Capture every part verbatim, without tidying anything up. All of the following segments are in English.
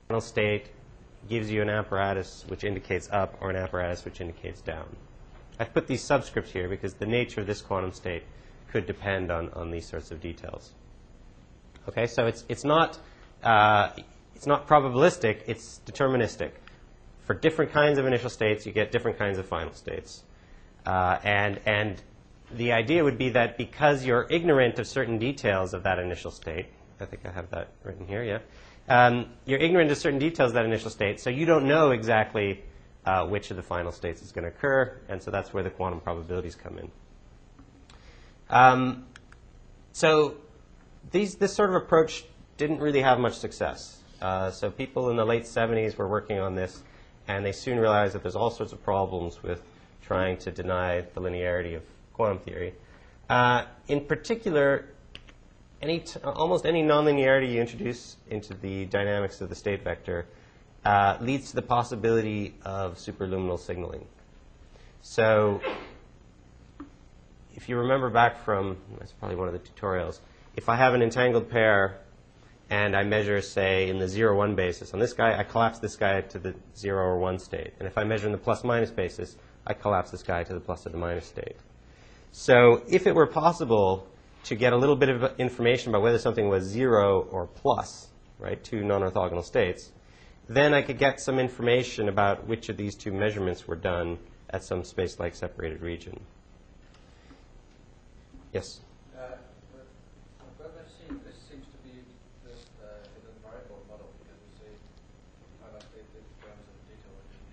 final state gives you an apparatus which indicates up or an apparatus which indicates down. I've put these subscripts here because the nature of this quantum state could depend on, on these sorts of details. Okay, so it's, it's, not, uh, it's not probabilistic, it's deterministic. For different kinds of initial states, you get different kinds of final states. Uh, and, and the idea would be that because you're ignorant of certain details of that initial state, I think I have that written here, yeah. Um, you're ignorant of certain details of that initial state, so you don't know exactly uh, which of the final states is going to occur, and so that's where the quantum probabilities come in. Um, so these, this sort of approach didn't really have much success. Uh, so people in the late seventies were working on this, and they soon realized that there's all sorts of problems with trying to deny the linearity of quantum theory. Uh, in particular, any t almost any nonlinearity you introduce into the dynamics of the state vector uh, leads to the possibility of superluminal signaling. So if you remember back from, that's probably one of the tutorials, if I have an entangled pair and I measure, say, in the zero one basis on this guy, I collapse this guy to the zero or one state. And if I measure in the plus-minus basis, I collapse this guy to the plus or the minus state. So if it were possible to get a little bit of information about whether something was zero or plus, right, two non-orthogonal states, then I could get some information about which of these two measurements were done at some space-like separated region. Yes? Uh, but I've seen this seems to be this uh, hidden variable model because we say finite state in terms of detail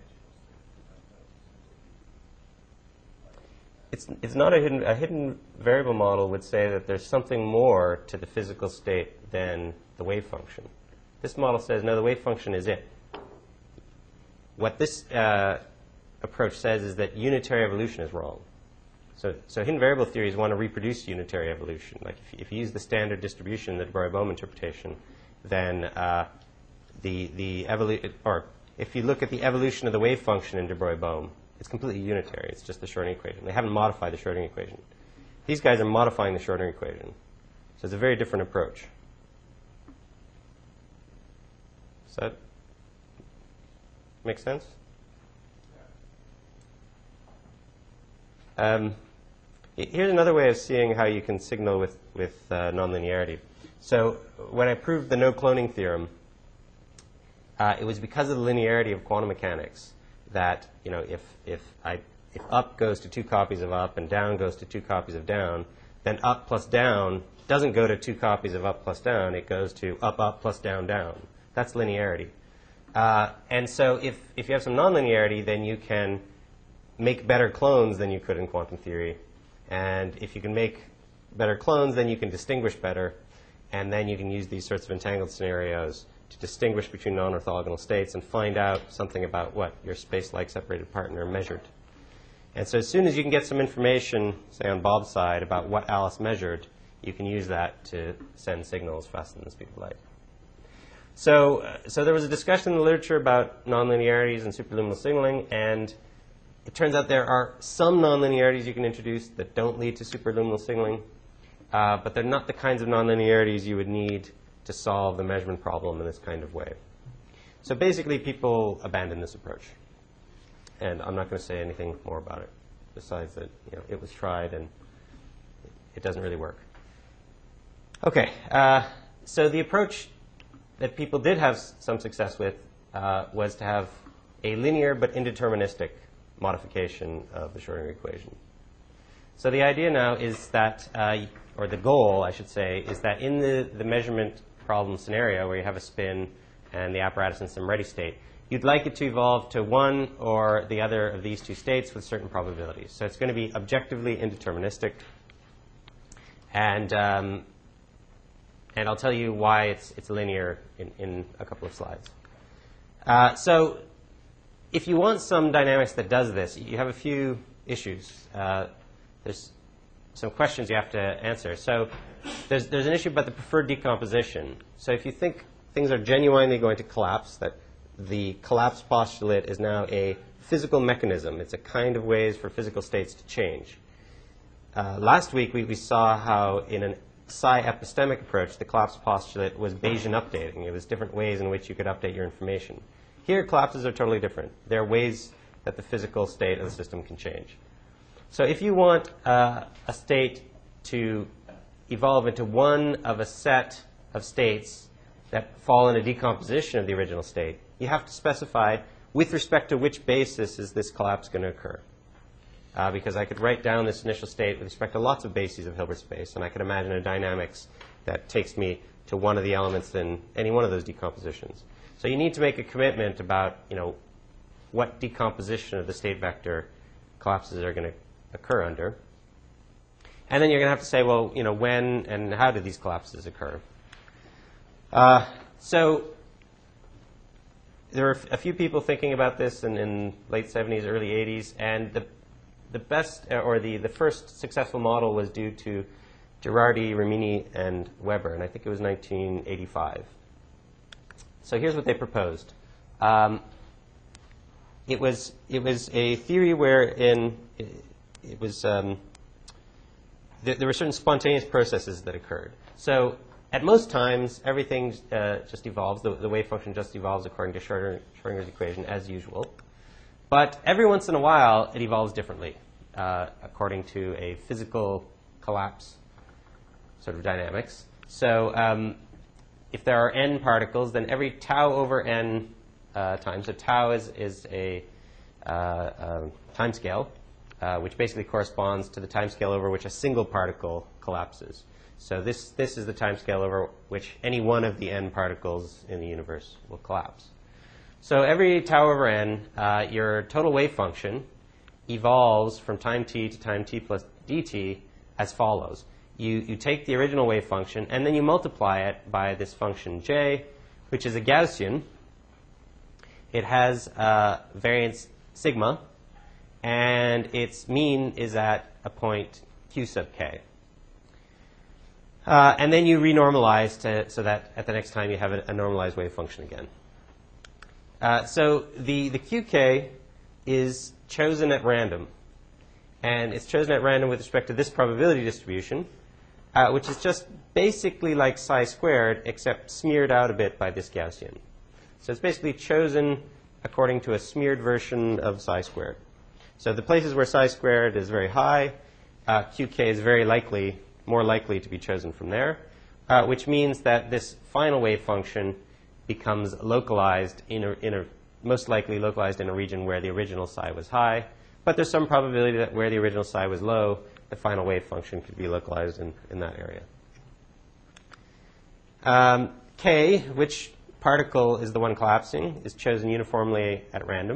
origination. It's, it's not a hidden, a hidden variable model would say that there's something more to the physical state than the wave function. This model says, no, the wave function is it. What this uh, approach says is that unitary evolution is wrong. So, so hidden variable theories want to reproduce unitary evolution. Like if you, if you use the standard distribution in the de Broglie-Bohm interpretation, then uh, the, the evolu or if you look at the evolution of the wave function in de Broglie-Bohm, it's completely unitary. It's just the Schrödinger equation. They haven't modified the Schrödinger equation. These guys are modifying the Schrödinger equation. So it's a very different approach. Does that make sense? Um, here's another way of seeing how you can signal with, with uh, nonlinearity. So when I proved the no cloning theorem, uh, it was because of the linearity of quantum mechanics that, you know, if, if, I, if up goes to two copies of up and down goes to two copies of down, then up plus down doesn't go to two copies of up plus down. It goes to up, up plus down, down. That's linearity. Uh, and so if, if you have some nonlinearity, then you can make better clones than you could in quantum theory. And if you can make better clones, then you can distinguish better. And then you can use these sorts of entangled scenarios to distinguish between non-orthogonal states and find out something about what your space-like separated partner measured. And so as soon as you can get some information, say on Bob's side, about what Alice measured, you can use that to send signals faster than the speed of light. So, uh, so there was a discussion in the literature about nonlinearities and superluminal signaling, and it turns out there are some nonlinearities you can introduce that don't lead to superluminal signaling, uh, but they're not the kinds of nonlinearities you would need to solve the measurement problem in this kind of way. So basically, people abandon this approach. And I'm not going to say anything more about it, besides that, you know, it was tried and it doesn't really work. OK, uh, so the approach that people did have some success with uh, was to have a linear but indeterministic modification of the Schrödinger equation. So the idea now is that, uh, or the goal, I should say, is that in the, the measurement problem scenario where you have a spin and the apparatus in some ready state, you'd like it to evolve to one or the other of these two states with certain probabilities. So it's going to be objectively indeterministic. And, um, and I'll tell you why it's, it's linear in, in a couple of slides. Uh, so if you want some dynamics that does this, you have a few issues. Uh, there's some questions you have to answer. So there's, there's an issue about the preferred decomposition. So if you think things are genuinely going to collapse, that the collapse postulate is now a physical mechanism. It's a kind of ways for physical states to change. Uh, last week, we, we saw how in a psi epistemic approach, the collapse postulate was Bayesian updating. It was different ways in which you could update your information. Here, collapses are totally different. There are ways that the physical state of the system can change. So if you want uh, a state to evolve into one of a set of states that fall in a decomposition of the original state, you have to specify with respect to which basis is this collapse going to occur. Uh, because I could write down this initial state with respect to lots of bases of Hilbert space, and I could imagine a dynamics that takes me to one of the elements in any one of those decompositions. So you need to make a commitment about, you know, what decomposition of the state vector collapses are going to occur under. And then you're going to have to say, well, you know, when and how do these collapses occur? Uh, so there were a few people thinking about this in, in late seventies, early eighties, and the The best, or the, the first successful model was due to Girardi, Rimini, and Weber, and I think it was nineteen eighty-five. So here's what they proposed. Um, it was it was a theory wherein it, it was um, th there were certain spontaneous processes that occurred. So at most times, everything uh, just evolves. The, the wave function just evolves according to Schrödinger, Schrödinger's equation as usual. But every once in a while, it evolves differently, uh, according to a physical collapse sort of dynamics. So um, if there are n particles, then every tau over n uh, times, so tau is, is a uh, uh, time scale, uh, which basically corresponds to the time scale over which a single particle collapses. So this, this is the time scale over which any one of the n particles in the universe will collapse. So every tau over n, uh, your total wave function evolves from time t to time t plus dt as follows. You, you take the original wave function, and then you multiply it by this function j, which is a Gaussian. It has uh, variance sigma, and its mean is at a point q sub k. Uh, and then you renormalize to, so that at the next time you have a, a normalized wave function again. Uh, so the, the Q K is chosen at random. And it's chosen at random with respect to this probability distribution, uh, which is just basically like psi squared, except smeared out a bit by this Gaussian. So it's basically chosen according to a smeared version of psi squared. So the places where psi squared is very high, uh, Q K is very likely, more likely to be chosen from there, uh, which means that this final wave function becomes localized in a, in a most likely localized in a region where the original psi was high, but there's some probability that where the original psi was low, the final wave function could be localized in, in that area. Um, K, which particle is the one collapsing, is chosen uniformly at random.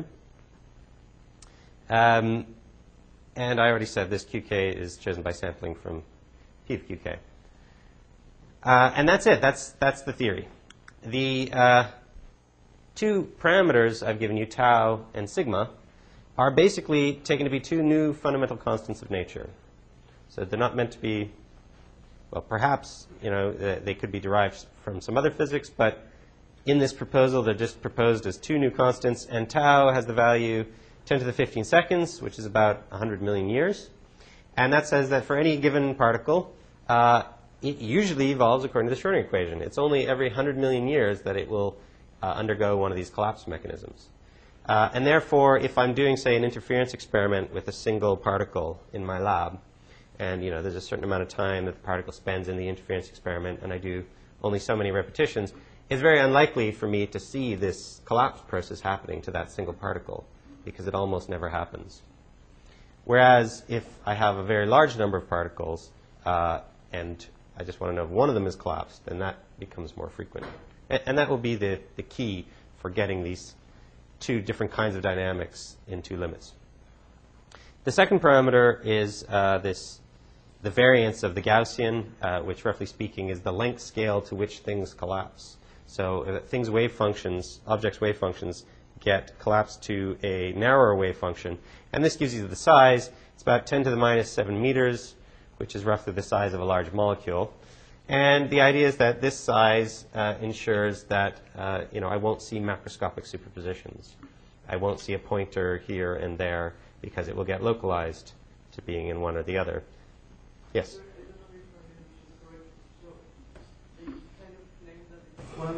Um, and I already said this Q K is chosen by sampling from P of Q K. Uh, and that's it. That's, that's the theory. The uh, two parameters I've given you, tau and sigma, are basically taken to be two new fundamental constants of nature. So they're not meant to be, well, perhaps, you know, they could be derived from some other physics, but in this proposal, they're just proposed as two new constants, and tau has the value ten to the fifteen seconds, which is about one hundred million years. And that says that for any given particle, uh, it usually evolves according to the Schrödinger equation. It's only every one hundred million years that it will uh, undergo one of these collapse mechanisms. Uh, and therefore, if I'm doing, say, an interference experiment with a single particle in my lab, and you know, there's a certain amount of time that the particle spends in the interference experiment, and I do only so many repetitions, it's very unlikely for me to see this collapse process happening to that single particle, because it almost never happens. Whereas if I have a very large number of particles, uh, and I just want to know if one of them is collapsed, then that becomes more frequent. And, and that will be the, the key for getting these two different kinds of dynamics into limits. The second parameter is uh, this, the variance of the Gaussian, uh, which roughly speaking is the length scale to which things collapse. So uh, things wave functions, objects wave functions, get collapsed to a narrower wave function. And this gives you the size. It's about ten to the minus seven meters, which is roughly the size of a large molecule. And the idea is that this size uh, ensures that uh, you know, I won't see macroscopic superpositions. I won't see a pointer here and there because it will get localized to being in one or the other. Yes?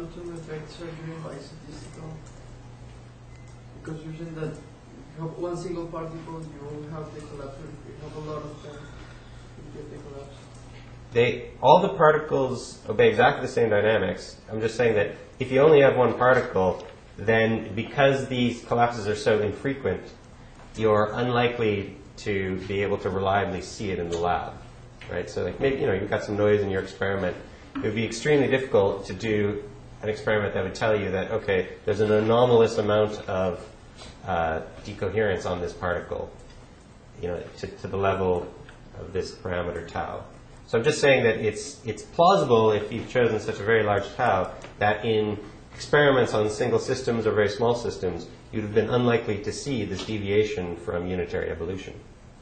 quantum effects are driven by statistical? Because you're saying that if you have one single particle, you won't have the collapse. If you have a lot of them, you get the collapse. They, all the particles obey exactly the same dynamics. I'm just saying that if you only have one particle, then because these collapses are so infrequent, you're unlikely to be able to reliably see it in the lab, right? So like maybe, you know, you've got some noise in your experiment. It would be extremely difficult to do an experiment that would tell you that, okay, there's an anomalous amount of uh, decoherence on this particle, you know, to, to the level of this parameter tau. So I'm just saying that it's, it's plausible if you've chosen such a very large tau that in experiments on single systems or very small systems, you'd have been unlikely to see this deviation from unitary evolution.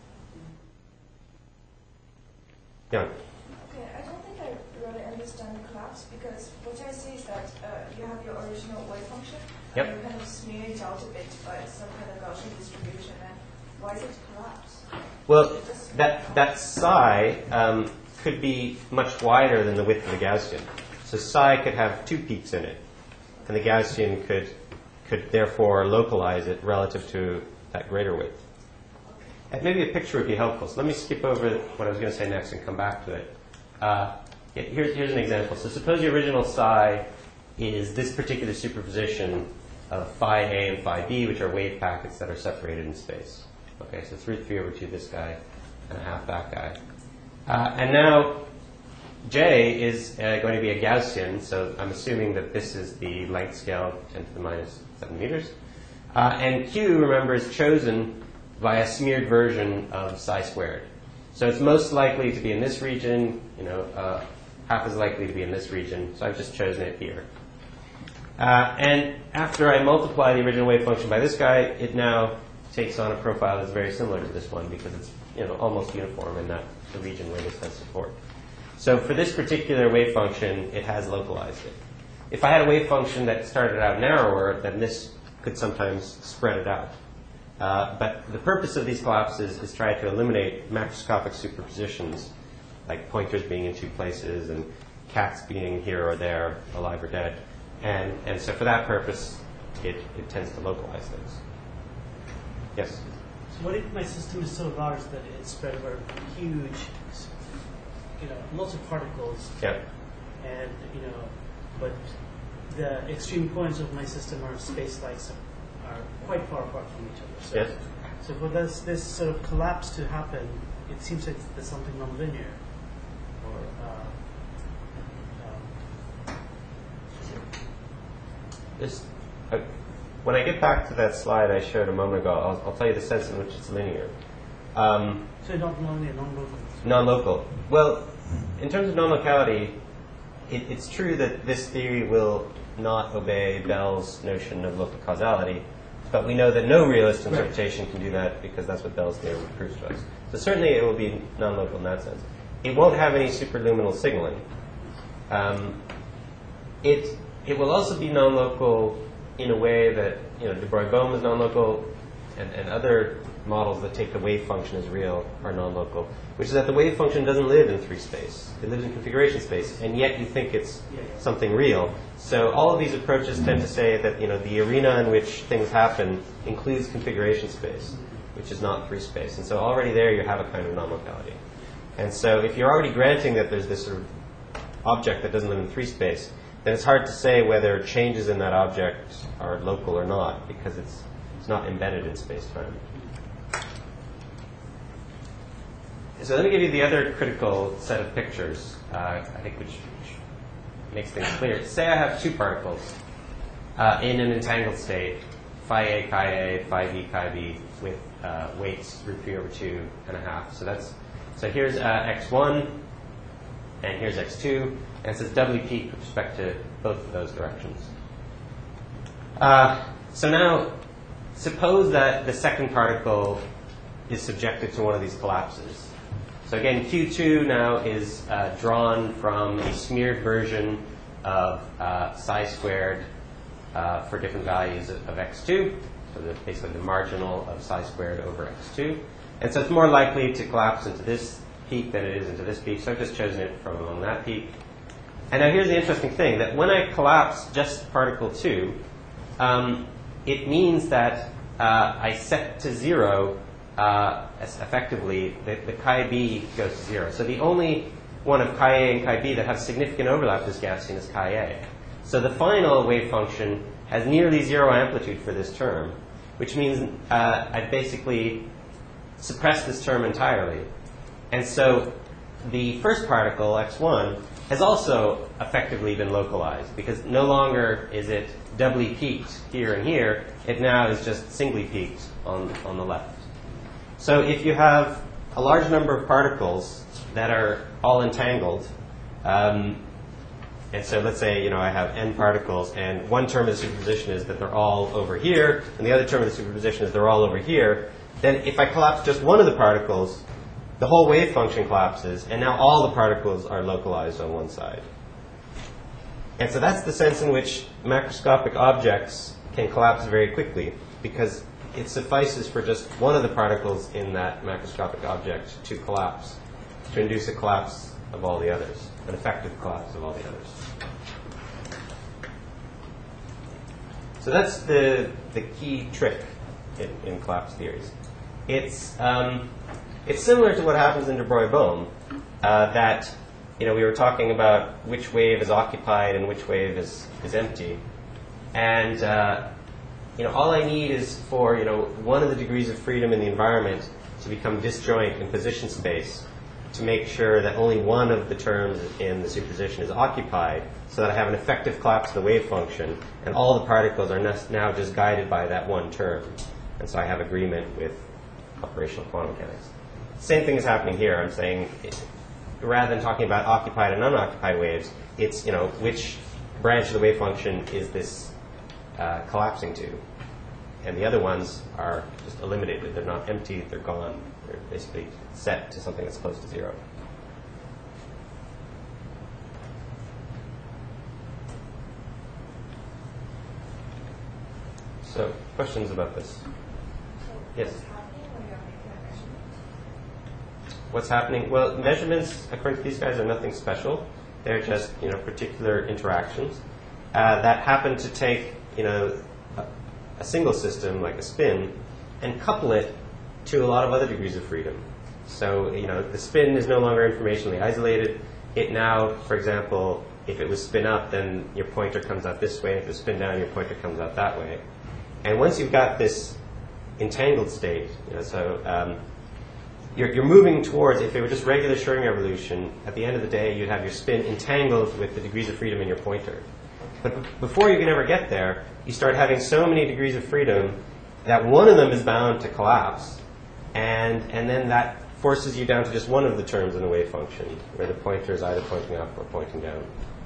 Yeah. Okay, I don't think I really understand the collapse because what I see is that uh, you have your original wave function Yep. and you kind of smear it out a bit by some kind of Gaussian distribution. And why is it collapse? Well, that, that psi um, could be much wider than the width of the Gaussian. So psi could have two peaks in it, and the Gaussian could, could therefore localize it relative to that greater width. And maybe a picture would be helpful. So let me skip over what I was going to say next and come back to it. Uh, yeah, here's, here's an example. So suppose the original psi is this particular superposition of phi A and phi B, which are wave packets that are separated in space. Okay, so it's root three over two this guy and a half that guy. Uh, and now J is uh, going to be a Gaussian, so I'm assuming that this is the length scale, ten to the minus seven meters. Uh, and Q, remember, is chosen by a smeared version of psi squared. So it's most likely to be in this region, you know, uh, half as likely to be in this region, so I've just chosen it here. Uh, and after I multiply the original wave function by this guy, it now takes on a profile that's very similar to this one because it's, you know, almost uniform in that the region where this has support. So for this particular wave function, it has localized it. If I had a wave function that started out narrower, then this could sometimes spread it out. Uh, but the purpose of these collapses is try to eliminate macroscopic superpositions, like pointers being in two places and cats being here or there, alive or dead. And, and so for that purpose, it, it tends to localize things. Yes? So what if my system is so large that it's spread over huge, you know, lots of particles, Yeah. and, you know, but the extreme points of my system are space-like, are quite far apart from each other. So, Yes. so for this, this sort of collapse to happen, it seems like there's something nonlinear. Or, uh, um, This, uh, when I get back to that slide I showed a moment ago, I'll, I'll tell you the sense in which it's linear. Um, so not nonlinear, non-local. non-local. Well, in terms of non-locality, it, it's true that this theory will not obey Bell's notion of local causality, but we know that no realist interpretation can do that because that's what Bell's theorem proves to us. So certainly it will be non-local in that sense. It won't have any superluminal signaling. Um, it it will also be non-local in a way that, you know, de Broglie is non-local, and, and other models that take the wave function as real are non-local, which is that the wave function doesn't live in three space. It lives in configuration space, and yet you think it's something real. So all of these approaches tend to say that, you know, the arena in which things happen includes configuration space, which is not free space. And so already there you have a kind of non-locality. And so if you're already granting that there's this sort of object that doesn't live in three space, then it's hard to say whether changes in that object are local or not, because it's, it's not embedded in space-time. So let me give you the other critical set of pictures, uh, I think, which, which makes things clear. Say I have two particles uh, in an entangled state, phi A, chi A, phi B, chi B, with uh, weights root three over two and a half. So that's so here's uh, x one, and here's x two, and it says doubly peaked with respect to both of those directions. Uh, so now, suppose that the second particle is subjected to one of these collapses. So again, Q two now is uh, drawn from a smeared version of uh, psi squared uh, for different values of, of x two. So the, basically the marginal of psi squared over x two. And so it's more likely to collapse into this peak than it is into this peak. So I've just chosen it from among that peak. And now here's the interesting thing, that when I collapse just particle two, um, it means that uh, I set to zero, uh, as effectively, the, the chi b goes to zero. So the only one of chi a and chi b that have significant overlap with this Gaussian is chi a. So the final wave function has nearly zero amplitude for this term, which means uh, I've basically suppressed this term entirely. And so the first particle, x one, has also effectively been localized, because no longer is it doubly peaked here and here. It now is just singly peaked on, on the left. So if you have a large number of particles that are all entangled, um, and so let's say, you know, I have n particles, and one term of the superposition is that they're all over here, and the other term of the superposition is they're all over here, then if I collapse just one of the particles, the whole wave function collapses, and now all the particles are localized on one side. And so that's the sense in which macroscopic objects can collapse very quickly, because it suffices for just one of the particles in that macroscopic object to collapse, to induce a collapse of all the others, an effective collapse of all the others. So that's the, the key trick in, in collapse theories. It's, um, it's similar to what happens in de Broglie-Bohm, uh, that, you know, we were talking about which wave is occupied and which wave is, is empty. And, uh, you know, all I need is for, you know, one of the degrees of freedom in the environment to become disjoint in position space to make sure that only one of the terms in the superposition is occupied, so that I have an effective collapse of the wave function, and all the particles are now just guided by that one term. And so I have agreement with operational quantum mechanics. Same thing is happening here. I'm saying, rather than talking about occupied and unoccupied waves, it's, you know, which branch of the wave function is this uh, collapsing to? And the other ones are just eliminated. They're not empty. They're gone. They're basically set to something that's close to zero. So, questions about this? Yes? What's happening? Well, measurements, according to these guys, are nothing special. They're just, you know, particular interactions uh, that happen to take, you know, a, a single system like a spin and couple it to a lot of other degrees of freedom. So, you know, the spin is no longer informationally isolated. It now, for example, if it was spin up, then your pointer comes out this way. If it was spin down, your pointer comes out that way. And once you've got this entangled state, you know, so um, you're, you're moving towards, if it were just regular Schrödinger evolution, at the end of the day, you'd have your spin entangled with the degrees of freedom in your pointer. But b- before you can ever get there, you start having so many degrees of freedom that one of them is bound to collapse. And, and then that forces you down to just one of the terms in the wave function, where the pointer is either pointing up or pointing down.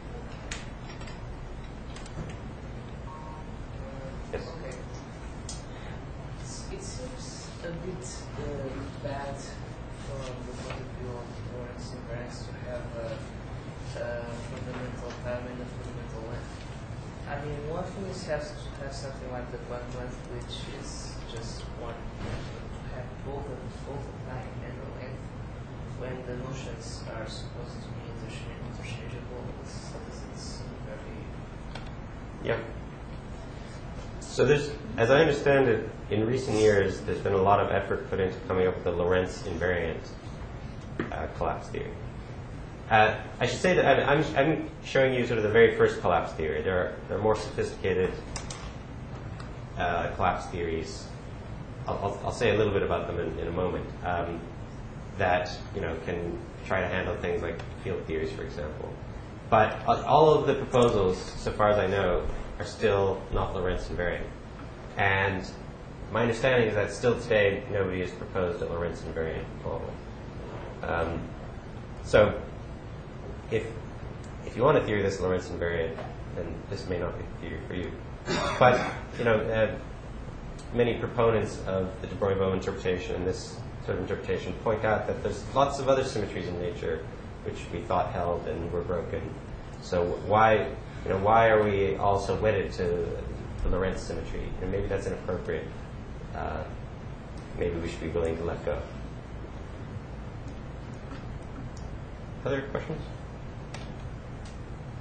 Yes? Okay. It's, it seems a bit uh, bad from the point of view of Lorentz invariance to have a, a fundamental time and a fundamental length. I mean, one thing is have, to have something like the Planck length, which is just one dimension. To have both of both the time and the length, when the notions are supposed to be interchange- interchangeable, it's, it's very. Yeah. So there's, as I understand it, in recent years, there's been a lot of effort put into coming up with the Lorentz invariant uh, collapse theory. Uh, I should say that I'm, I'm showing you sort of the very first collapse theory. There are, there are more sophisticated uh, collapse theories. I'll, I'll, I'll say a little bit about them in, in a moment. Um, that, you know, can try to handle things like field theories, for example. But all of the proposals, so far as I know, are still not Lorentz invariant. And my understanding is that still today nobody has proposed a Lorentz invariant model. Um, so if if you want a theory that's Lorentz invariant, then this may not be the theory for you. But you know, uh, many proponents of the de Broglie-Bohm interpretation and this sort of interpretation point out that there's lots of other symmetries in nature which we thought held and were broken. So why, you know, why are we all so wedded to the Lorentz symmetry? And maybe that's inappropriate. Uh, maybe we should be willing to let go. Other questions?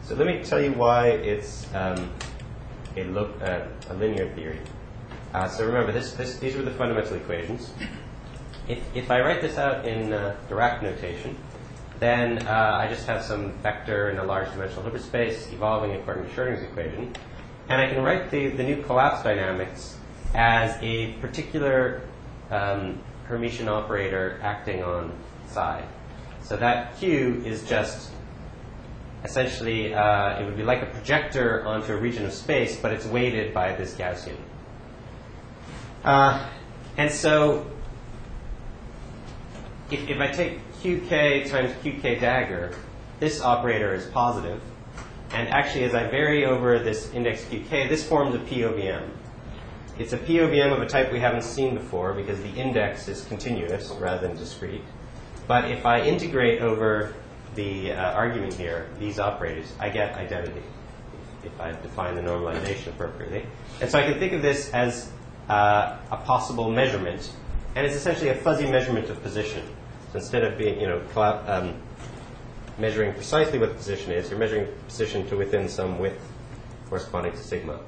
So let me tell you why it's um, a, lo uh, a linear theory. Uh, so remember, this, this, these were the fundamental equations. If, if I write this out in uh, Dirac notation, then uh, I just have some vector in a large dimensional Hilbert space evolving according to Schrödinger's equation. And I can write the, the new collapse dynamics as a particular um, Hermitian operator acting on psi. So that Q is just essentially, uh, it would be like a projector onto a region of space, but it's weighted by this Gaussian. Uh, and so if, if I take Q K times Q K dagger, this operator is positive. And actually, as I vary over this index Q K, this forms a P O V M. It's a P O V M of a type we haven't seen before because the index is continuous rather than discrete. But if I integrate over the uh, argument here, these operators, I get identity if I define the normalization appropriately. And so I can think of this as uh, a possible measurement. And it's essentially a fuzzy measurement of position. So instead of being, you know, um, measuring precisely what the position is, you're measuring position to within some width corresponding to sigma.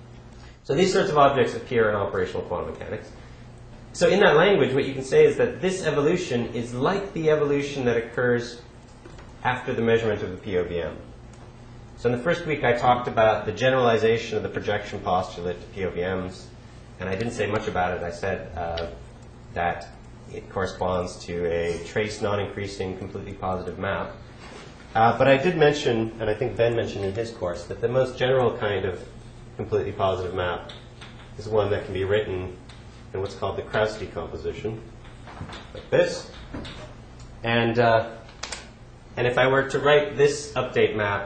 So these sorts of objects appear in operational quantum mechanics. So in that language, what you can say is that this evolution is like the evolution that occurs after the measurement of the P O V M. So in the first week, I talked about the generalization of the projection postulate to P O V Ms, and I didn't say much about it. I said uh, that it corresponds to a trace non-increasing completely positive map. Uh, but I did mention, and I think Ben mentioned in his course, that the most general kind of completely positive map is one that can be written in what's called the Krauss decomposition, like this. And, uh, and if I were to write this update map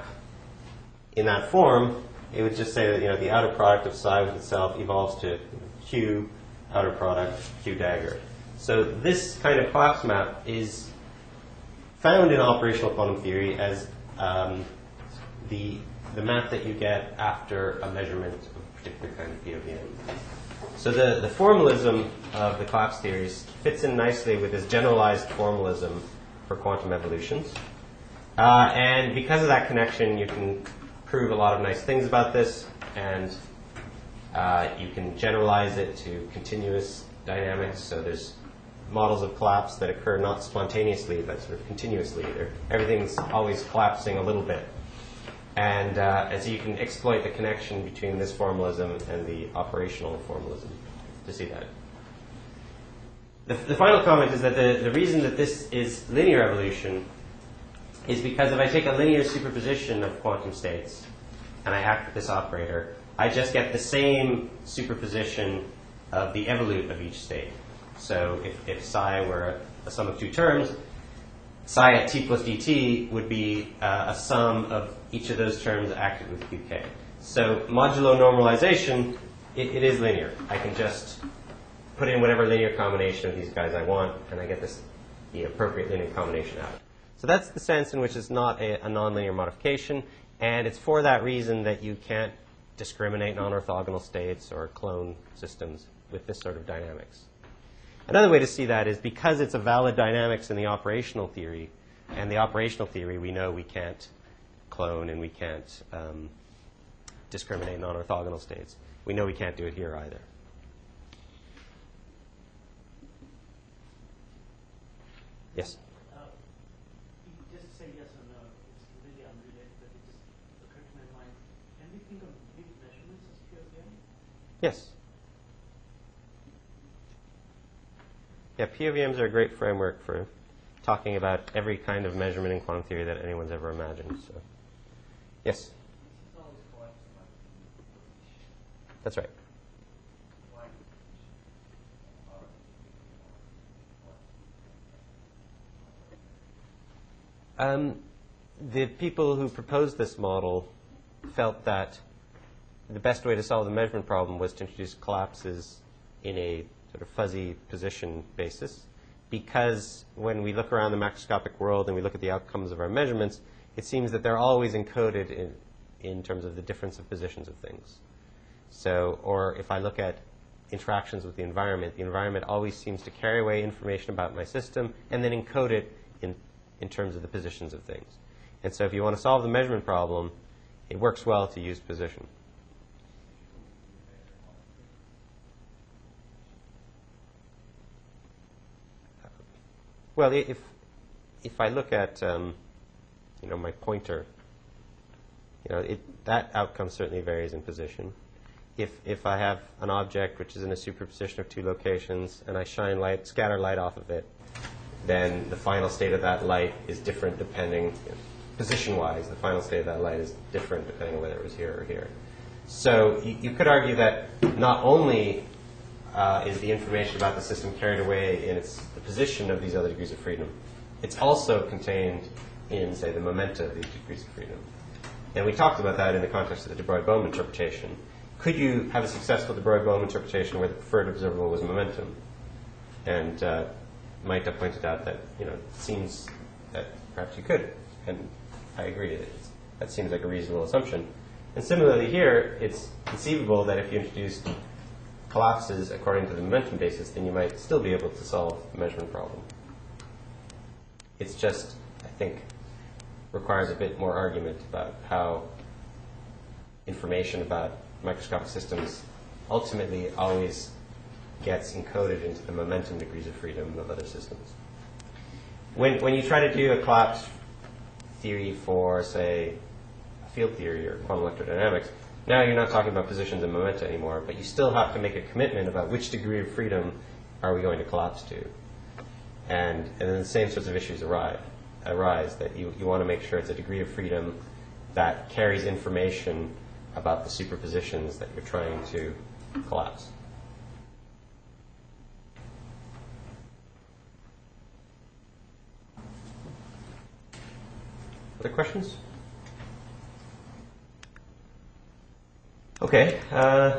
in that form, it would just say that, you know, the outer product of psi with itself evolves to Q outer product Q dagger. So this kind of collapse map is found in operational quantum theory as um, the, the map that you get after a measurement of a particular kind of P O V M. So the, the formalism of the collapse theories fits in nicely with this generalized formalism for quantum evolutions. Uh, and because of that connection, you can prove a lot of nice things about this, and uh, you can generalize it to continuous dynamics. So there's models of collapse that occur not spontaneously, but sort of continuously. They're, everything's always collapsing a little bit. And, uh, and so you can exploit the connection between this formalism and the operational formalism to see that. The, the final comment is that the, the reason that this is linear evolution is because if I take a linear superposition of quantum states and I act with this operator, I just get the same superposition of the evolute of each state. So if, if psi were a, a sum of two terms, psi at t plus dt would be uh, a sum of each of those terms acted with Q K. So modulo normalization, it, it is linear. I can just put in whatever linear combination of these guys I want, and I get this, the appropriate linear combination out. So that's the sense in which it's not a, a nonlinear modification, and it's for that reason that you can't discriminate non-orthogonal states or clone systems with this sort of dynamics. Another way to see that is because it's a valid dynamics in the operational theory, and the operational theory we know we can't clone and we can't um, discriminate non-orthogonal states. We know we can't do it here either. Yes? Uh, just say yes or no. It's completely unrelated, but it just occurred to my mind. Can we think of big measurements as P O V M? Yes. Yeah, P O V Ms are a great framework for talking about every kind of measurement in quantum theory that anyone's ever imagined. So, yes? That's right. Um, the people who proposed this model felt that the best way to solve the measurement problem was to introduce collapses in a sort of fuzzy position basis, because when we look around the macroscopic world and we look at the outcomes of our measurements, it seems that they're always encoded in, in terms of the difference of positions of things. So, or if I look at interactions with the environment, the environment always seems to carry away information about my system and then encode it in, in terms of the positions of things. And so if you want to solve the measurement problem, it works well to use position. Well, i- if if I look at um, you know my pointer, you know it, that outcome certainly varies in position. If if I have an object which is in a superposition of two locations and I shine light, scatter light off of it, then the final state of that light is different depending, you know, position-wise. The final state of that light is different depending on whether it was here or here. So you, you could argue that not only uh, is the information about the system carried away in its the position of these other degrees of freedom, it's also contained in, say, the momenta of these degrees of freedom. And we talked about that in the context of the de Broglie-Bohm interpretation. Could you have a successful de Broglie-Bohm interpretation where the preferred observable was momentum? And uh, Maita pointed out that, you know, it seems that perhaps you could. And I agree. It's, that seems like a reasonable assumption. And similarly here, it's conceivable that if you introduced collapses according to the momentum basis, then you might still be able to solve the measurement problem. It's just, I think, requires a bit more argument about how information about microscopic systems ultimately always gets encoded into the momentum degrees of freedom of other systems. When, when you try to do a collapse theory for, say, a field theory or quantum electrodynamics, now you're not talking about positions and momenta anymore, but you still have to make a commitment about which degree of freedom are we going to collapse to. And, and then the same sorts of issues arrive, arise, that you, you want to make sure it's a degree of freedom that carries information about the superpositions that you're trying to collapse. Other questions? Okay. Uh,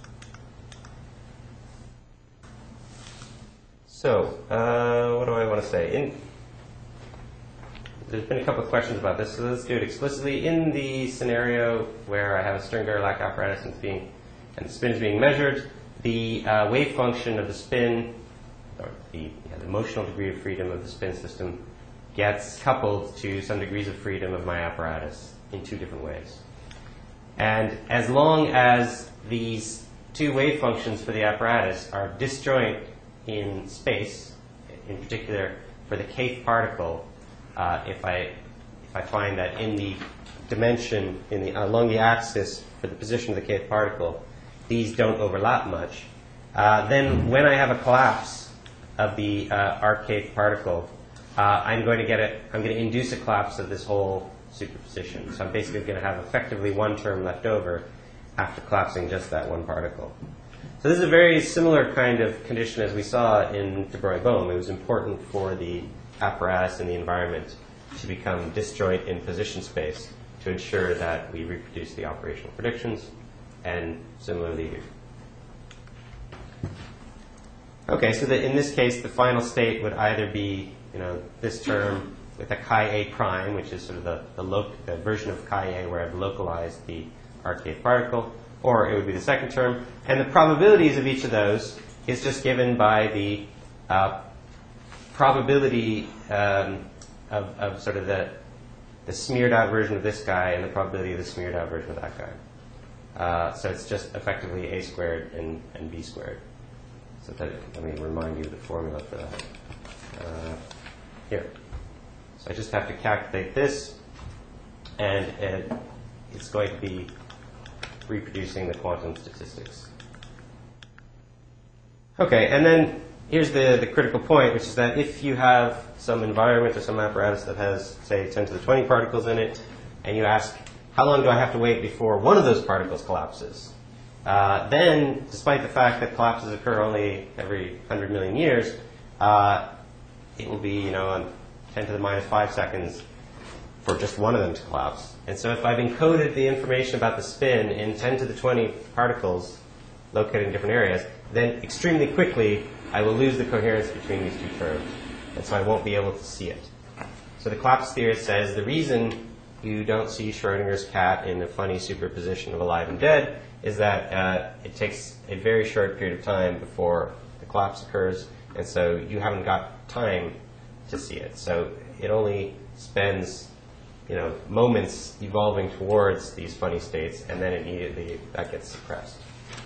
so, uh, what do I want to say? In, there's been a couple of questions about this, so let's do it explicitly. In the scenario where I have a string-Dirichlet apparatus and, it's being, and the spin is being measured, the uh, wave function of the spin, or the, yeah, the motional degree of freedom of the spin system, gets coupled to some degrees of freedom of my apparatus in two different ways. And as long as these two wave functions for the apparatus are disjoint in space, in particular for the kth particle, uh, if I if I find that in the dimension in the along the axis for the position of the kth particle, these don't overlap much, uh, then when I have a collapse of the uh, arc kth particle, uh, I'm going to get it. I'm going to induce a collapse of this whole superposition. So I'm basically going to have effectively one term left over after collapsing just that one particle. So this is a very similar kind of condition as we saw in de Broglie-Bohm. It was important for the apparatus and the environment to become disjoint in position space to ensure that we reproduce the operational predictions, and similarly here. Okay, so that in this case, the final state would either be, you know, this term with a chi A prime, which is sort of the, the, lo the version of chi A where I've localized the arc kth particle, or it would be the second term. And the probabilities of each of those is just given by the uh, probability um, of, of sort of the, the smeared out version of this guy and the probability of the smeared out version of that guy. Uh, so it's just effectively A squared and, and B squared. So that, let me remind you of the formula for that. Uh, here. So I just have to calculate this, and it, it's going to be reproducing the quantum statistics. Okay, and then here's the, the critical point, which is that if you have some environment or some apparatus that has, say, ten to the twenty particles in it, and you ask, how long do I have to wait before one of those particles collapses? Uh, then, despite the fact that collapses occur only every one hundred million years, uh, it will be, you know, on ten to the minus five seconds for just one of them to collapse. And so if I've encoded the information about the spin in ten to the twenty particles located in different areas, then extremely quickly I will lose the coherence between these two terms. And so I won't be able to see it. So the collapse theorist says the reason you don't see Schrodinger's cat in a funny superposition of alive and dead is that uh, it takes a very short period of time before the collapse occurs, and so you haven't got time to see it. So it only spends you know, moments evolving towards these funny states, and then immediately that gets suppressed.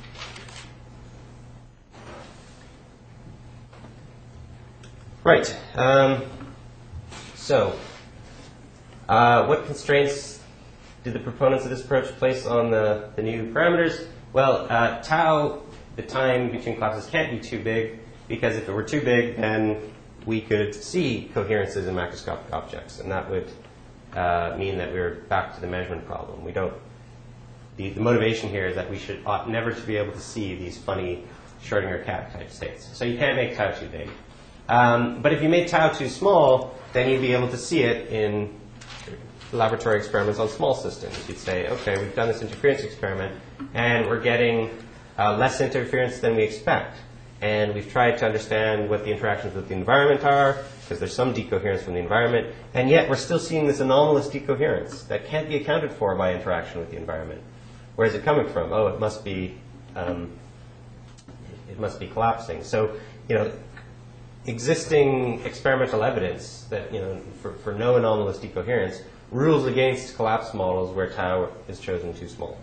Right. Um, so, uh, what constraints did the proponents of this approach place on the, the new parameters? Well, uh, tau, the time between collapses, can't be too big, because if it were too big, then we could see coherences in macroscopic objects, and that would uh, mean that we're back to the measurement problem. We don't. The, the motivation here is that we should ought never to be able to see these funny Schrodinger cat type states. So you can't make tau too big. Um, but if you made tau too small, then you'd be able to see it in laboratory experiments on small systems. You'd say, okay, we've done this interference experiment, and we're getting uh, less interference than we expect. And we've tried to understand what the interactions with the environment are, because there's some decoherence from the environment, and yet we're still seeing this anomalous decoherence that can't be accounted for by interaction with the environment. Where is it coming from? Oh, it must be, um, it must be collapsing. So, you know, existing experimental evidence that, you know, for, for no anomalous decoherence rules against collapse models where tau is chosen too small.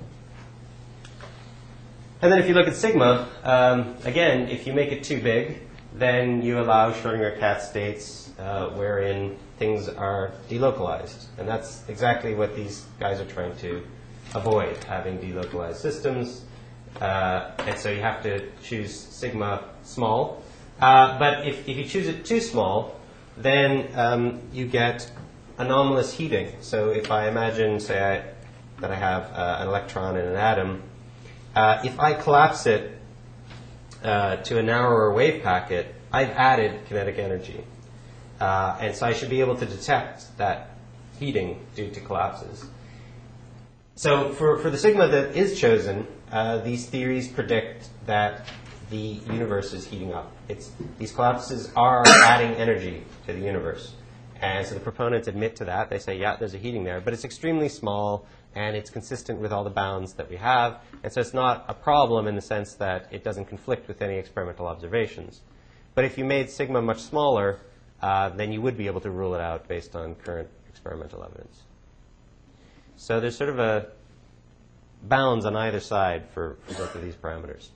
And then if you look at sigma, um, again, if you make it too big, then you allow Schrodinger cat states uh, wherein things are delocalized. And that's exactly what these guys are trying to avoid, having delocalized systems. Uh, and so you have to choose sigma small. Uh, but if, if you choose it too small, then um, you get anomalous heating. So if I imagine, say, I, that I have uh, an electron in an atom, uh, if I collapse it uh, to a narrower wave packet, I've added kinetic energy. Uh, and so I should be able to detect that heating due to collapses. So for, for the sigma that is chosen, uh, these theories predict that the universe is heating up. It's, these collapses are adding energy to the universe. And so the proponents admit to that. They say, yeah, there's a heating there. But it's extremely small, and it's consistent with all the bounds that we have. And so it's not a problem in the sense that it doesn't conflict with any experimental observations. But if you made sigma much smaller, uh, then you would be able to rule it out based on current experimental evidence. So there's sort of a bounds on either side for, for both of these parameters.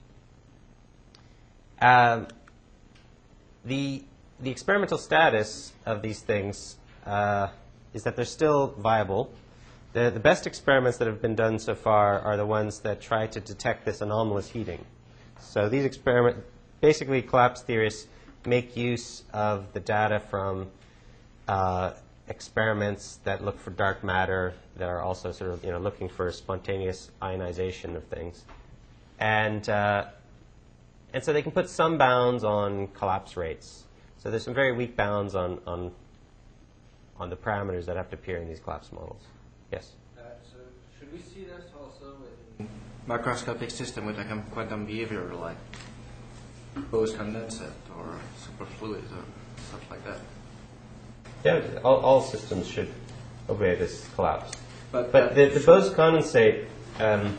Um, the, the experimental status of these things uh, is that they're still viable. The, the best experiments that have been done so far are the ones that try to detect this anomalous heating. So these experiments, basically collapse theorists make use of the data from uh, experiments that look for dark matter, that are also sort of, you know, looking for spontaneous ionization of things. And, uh, and so they can put some bounds on collapse rates. So there's some very weak bounds on, on, on the parameters that have to appear in these collapse models. Yes? Uh, so should we see this also in macroscopic system with like a quantum behavior, like Bose condensate or superfluid or stuff like that? Yeah, all, all systems should obey this collapse. But, But uh, the, the Bose condensate, um,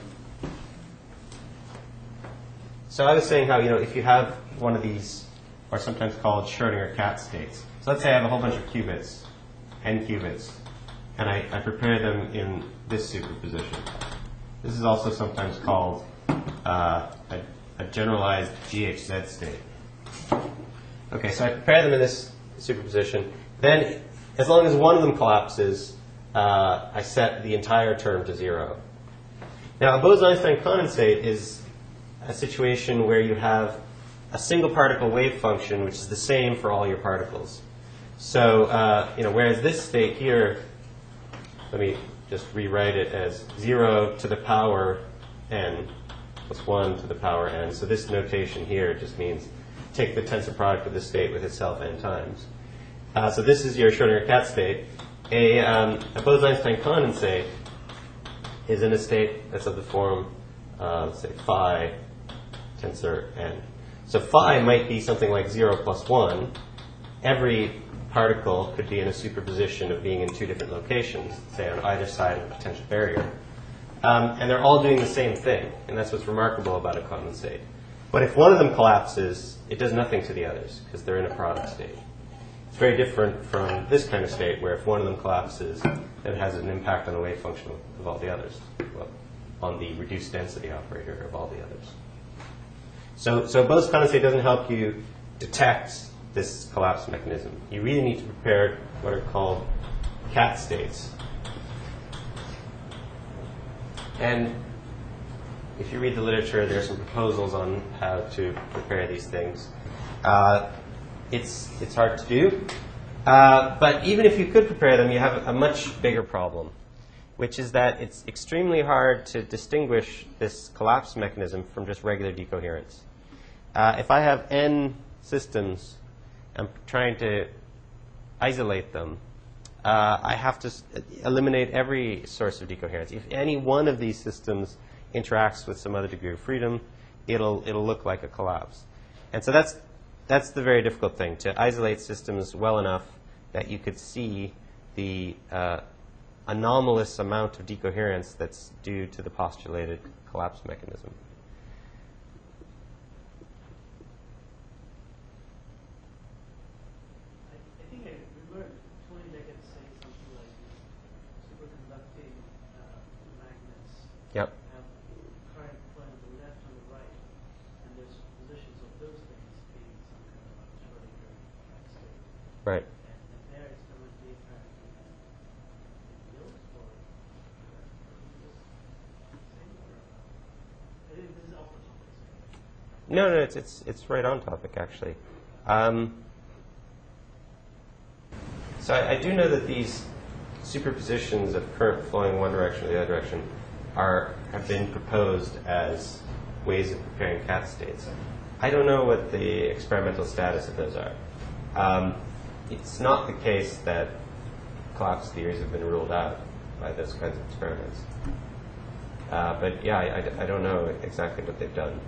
so I was saying how, you know, if you have one of these, are sometimes called Schrodinger cat states. So let's say I have a whole bunch of qubits, n qubits, and I, I prepare them in this superposition. This is also sometimes called uh, a, a generalized G H Z state. Okay, so I prepare them in this superposition. Then, as long as one of them collapses, uh, I set the entire term to zero. Now, a Bose-Einstein condensate is a situation where you have a single particle wave function which is the same for all your particles. So, uh, you know, whereas this state here, let me just rewrite it as zero to the power n plus one to the power n. So this notation here just means take the tensor product of this state with itself n times. Uh, so this is your Schrodinger cat state. A, um, a Bose-Einstein condensate is in a state that's of the form, uh, let's say, phi tensor n. So phi might be something like zero plus one. Every particle could be in a superposition of being in two different locations, say on either side of a potential barrier. Um, and they're all doing the same thing, and that's what's remarkable about a condensate. But if one of them collapses, it does nothing to the others, because they're in a product state. It's very different from this kind of state where if one of them collapses, it has an impact on the wave function of all the others, well, on the reduced density operator of all the others. So, so Bose condensate doesn't help you detect this collapse mechanism. You really need to prepare what are called cat states. And if you read the literature, there are some proposals on how to prepare these things. Uh, it's, it's hard to do. Uh, but even if you could prepare them, you have a much bigger problem, which is that it's extremely hard to distinguish this collapse mechanism from just regular decoherence. Uh, if I have n systems, I'm trying to isolate them, uh, I have to s- eliminate every source of decoherence. If any one of these systems interacts with some other degree of freedom, it'll, it'll look like a collapse. And so that's, that's the very difficult thing, to isolate systems well enough that you could see the uh, anomalous amount of decoherence that's due to the postulated collapse mechanism. I, I think I remember Tony Leggett saying something like superconducting uh, magnets Yep. have current flowing on the left and the right, and there's positions of those things being some kind of a Schrodinger state. Right. And, and there it's going to be apparently in yields or uh, just same or uh, I think this is off the topic. No, no, it's, it's, it's right on topic, actually. Um, so I, I do know that these superpositions of current flowing one direction or the other direction are, have been proposed as ways of preparing cat states. I don't know what the experimental status of those are. Um, it's not the case that collapse theories have been ruled out by those kinds of experiments. Uh, but yeah, I, I, I don't know exactly what they've done.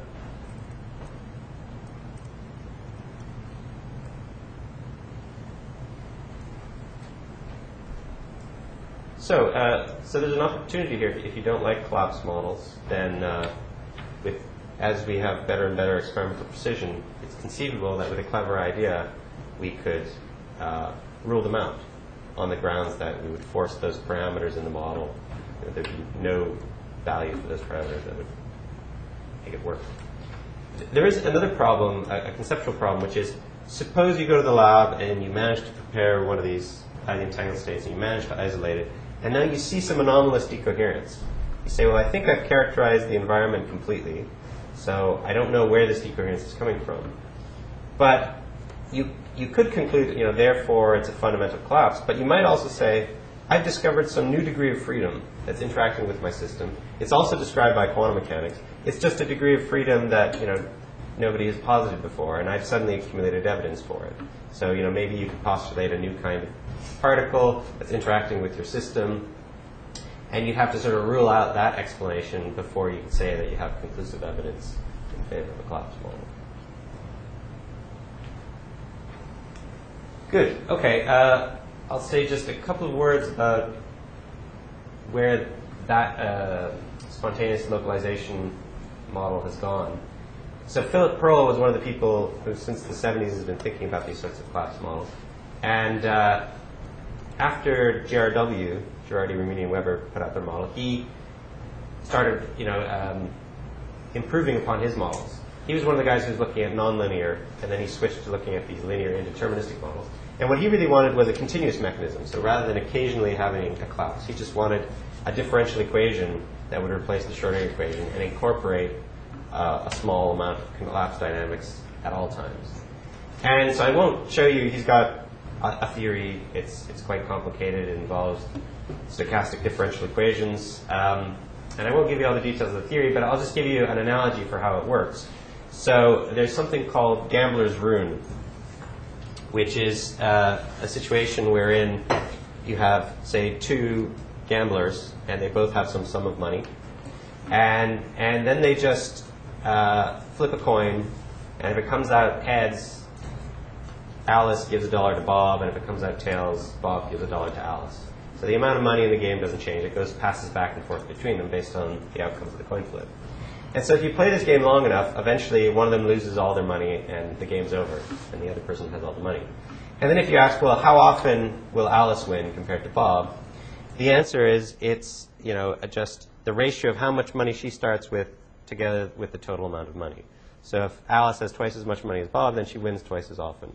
So, uh, so there's an opportunity here. If you don't like collapse models, then uh, with, as we have better and better experimental precision, it's conceivable that with a clever idea, we could uh, rule them out on the grounds that we would force those parameters in the model. You know, there'd be no value for those parameters that would make it work. There is another problem, a, a conceptual problem, which is suppose you go to the lab and you manage to prepare one of these highly entangled states and you manage to isolate it, and now you see some anomalous decoherence. You say, well, I think I've characterized the environment completely, so I don't know where this decoherence is coming from. But you, you could conclude, you know, therefore it's a fundamental collapse, but you might also say, I've discovered some new degree of freedom that's interacting with my system. It's also described by quantum mechanics. It's just a degree of freedom that, you know, nobody has posited before, and I've suddenly accumulated evidence for it. So, you know, maybe you could postulate a new kind of particle that's interacting with your system, and you'd have to sort of rule out that explanation before you can say that you have conclusive evidence in favor of a collapse model. Good. Okay. Uh, I'll say just a couple of words about where that uh, spontaneous localization model has gone. So Philip Pearl was one of the people who, since the seventies, has been thinking about these sorts of collapse models. And uh, after G R W, Girardi, Rimini, and Weber put out their model, he started, you know, um, improving upon his models. He was one of the guys who was looking at nonlinear, and then he switched to looking at these linear indeterministic models. And what he really wanted was a continuous mechanism. So rather than occasionally having a collapse, he just wanted a differential equation that would replace the Schrodinger equation and incorporate uh, a small amount of collapse dynamics at all times. And so I won't show you. He's got a, a theory. It's it's quite complicated. It involves stochastic differential equations. Um, and I won't give you all the details of the theory, but I'll just give you an analogy for how it works. So there's something called gambler's rune, which is uh, a situation wherein you have, say, two gamblers, and they both have some sum of money, and and then they just uh, flip a coin, and if it comes out heads, Alice gives a dollar to Bob, and if it comes out tails, Bob gives a dollar to Alice. So the amount of money in the game doesn't change. It goes passes back and forth between them based on the outcomes of the coin flip. And so if you play this game long enough, eventually one of them loses all their money and the game's over, and the other person has all the money. And then if you ask, well, how often will Alice win compared to Bob? The answer is it's, you know, just the ratio of how much money she starts with together with the total amount of money. So if Alice has twice as much money as Bob, then she wins twice as often.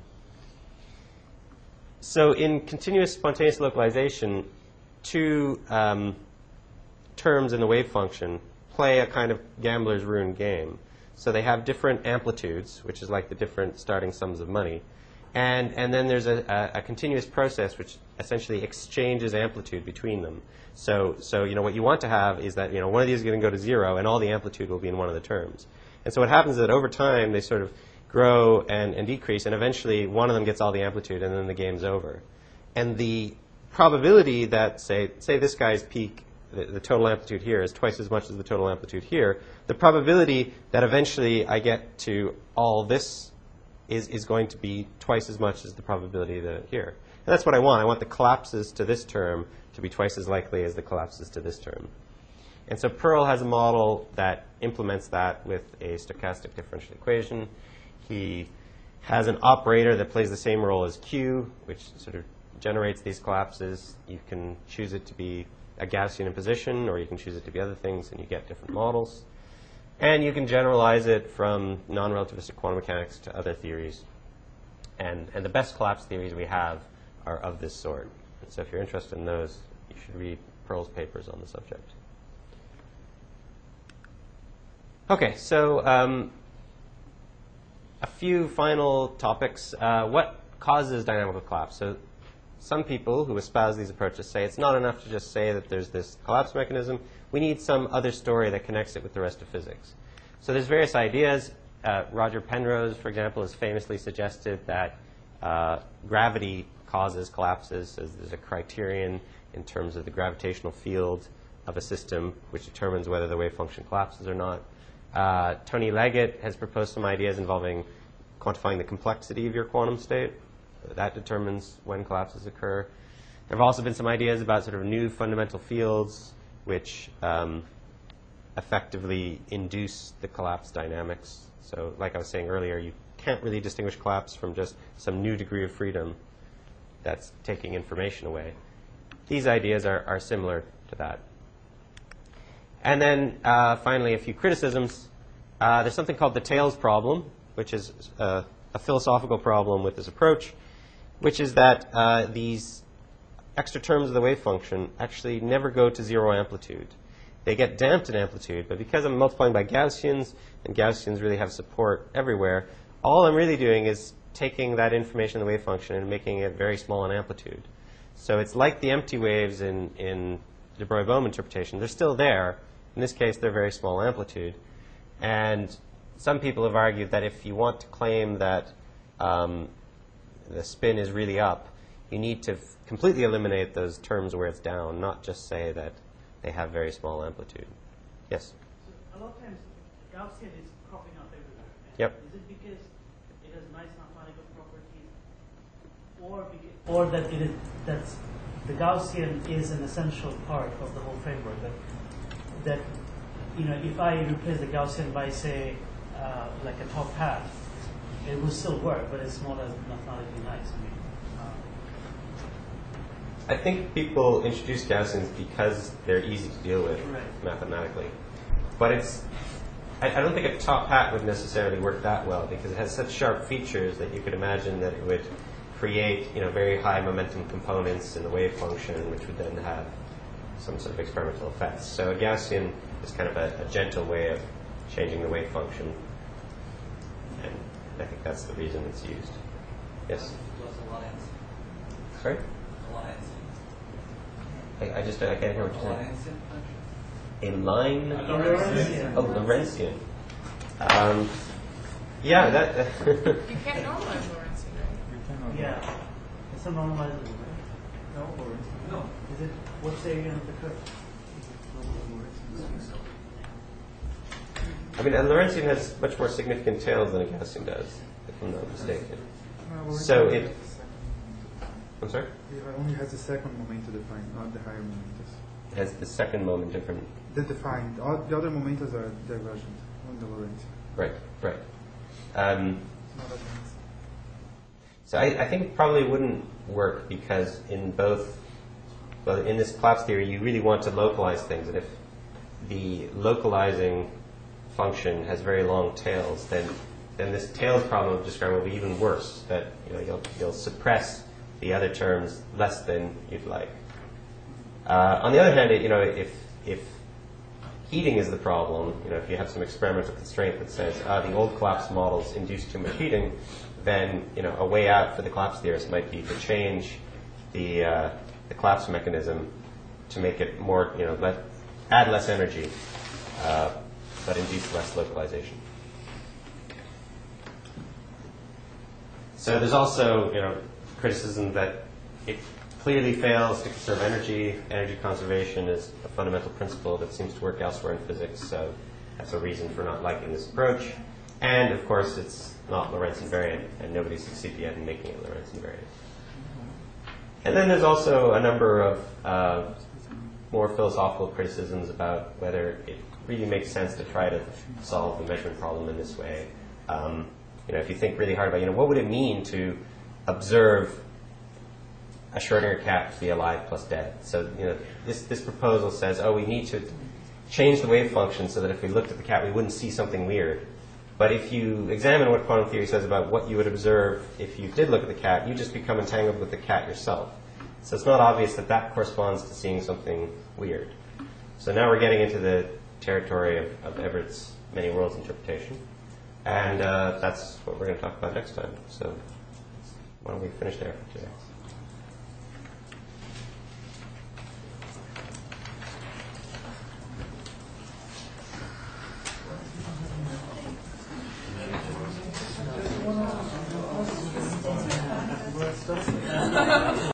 So in continuous spontaneous localization, two um, terms in the wave function play a kind of gambler's ruin game. So they have different amplitudes, which is like the different starting sums of money. And, and then there's a, a, a continuous process which essentially exchanges amplitude between them. So, so you know, what you want to have is that, you know, one of these is going to go to zero, and all the amplitude will be in one of the terms. And so what happens is that over time, they sort of grow and, and decrease, and eventually one of them gets all the amplitude, and then the game's over. And the probability that, say, say this guy's peak, the, the total amplitude here, is twice as much as the total amplitude here, the probability that eventually I get to all this Is, is going to be twice as much as the probability that here. And that's what I want. I want the collapses to this term to be twice as likely as the collapses to this term. And so Pearl has a model that implements that with a stochastic differential equation. He has an operator that plays the same role as Q, which sort of generates these collapses. You can choose it to be a Gaussian imposition, or you can choose it to be other things, and you get different models. And you can generalize it from non-relativistic quantum mechanics to other theories. And, and the best collapse theories we have are of this sort. And so if you're interested in those, you should read Pearl's papers on the subject. OK, so um, a few final topics. Uh, what causes dynamical collapse? So some people who espouse these approaches say it's not enough to just say that there's this collapse mechanism. We need some other story that connects it with the rest of physics. So there's various ideas. Uh, Roger Penrose, for example, has famously suggested that uh, gravity causes collapses. So there's a criterion in terms of the gravitational field of a system which determines whether the wave function collapses or not. Uh, Tony Leggett has proposed some ideas involving quantifying the complexity of your quantum state. That determines when collapses occur. There have also been some ideas about sort of new fundamental fields which um, effectively induce the collapse dynamics. So like I was saying earlier, you can't really distinguish collapse from just some new degree of freedom that's taking information away. These ideas are, are similar to that. And then uh, finally, a few criticisms. Uh, there's something called the tails problem, which is uh, a philosophical problem with this approach, which is that uh, these extra terms of the wave function actually never go to zero amplitude. They get damped in amplitude, but because I'm multiplying by Gaussians, and Gaussians really have support everywhere, all I'm really doing is taking that information in the wave function and making it very small in amplitude. So it's like the empty waves in, in de Broglie-Bohm interpretation. They're still there. In this case, they're very small amplitude. And some people have argued that if you want to claim that um, the spin is really up, you need to f completely eliminate those terms where it's down, not just say that they have very small amplitude. Yes? So a lot of times, Gaussian is cropping up everywhere. Yep. Is it because it has nice mathematical properties, or because, or that it is that's the Gaussian is an essential part of the whole framework? That that you know, if I replace the Gaussian by say uh, like a top hat, it will still work, but it's not as mathematically nice. I mean, I think people introduce Gaussians because they're easy to deal with Right. mathematically. But it's, I, I don't think a top hat would necessarily work that well because it has such sharp features that you could imagine that it would create, you know, very high momentum components in the wave function, which would then have some sort of experimental effects. So a Gaussian is kind of a, a gentle way of changing the wave function. And I think that's the reason it's used. Yes? Sorry? I, I just I can't hear what you're saying. A line? Lorentzian. Oh, Lorentzian. Um, yeah, that. You can't normalize Lorentzian, right? yeah, it's a normalizable, right? No, or no. Is it what's the area of the curve? I mean, a Lorentzian has much more significant tails than a Gaussian does, if I'm not mistaken. So it. I'm sorry? It only has the second momenta defined, not the higher momentas. It has the second moment different. The defined. All the other momentas are divergent on the Lorentzian. Right, right. Um, It's not advanced. So I, I think it probably wouldn't work because in both, well, in this collapse theory, you really want to localize things. And if the localizing function has very long tails, then then this tails problem of describing will be even worse. That you know you'll you'll suppress the other terms less than you'd like. Uh, on the other hand, you know if if heating is the problem, you know if you have some experimental constraint that says uh, the old collapse models induce too much heating, then you know a way out for the collapse theorist might be to change the uh, the collapse mechanism to make it more you know let add less energy, uh, but induce less localization. So there's also, you know, criticism that it clearly fails to conserve energy. Energy conservation is a fundamental principle that seems to work elsewhere in physics, so that's a reason for not liking this approach. And of course, it's not Lorentz invariant, and nobody's succeeded yet in making it Lorentz invariant. And then there's also a number of uh, more philosophical criticisms about whether it really makes sense to try to solve the measurement problem in this way. Um, you know, if you think really hard about, you know, what would it mean to observe a Schrodinger cat to be alive plus dead? So, you know, this, this proposal says, oh, we need to change the wave function so that if we looked at the cat, we wouldn't see something weird. But if you examine what quantum theory says about what you would observe if you did look at the cat, you just become entangled with the cat yourself. So it's not obvious that that corresponds to seeing something weird. So now we're getting into the territory of, of Everett's many worlds interpretation. And uh, that's what we're going to talk about next time. So why don't we finish there for today?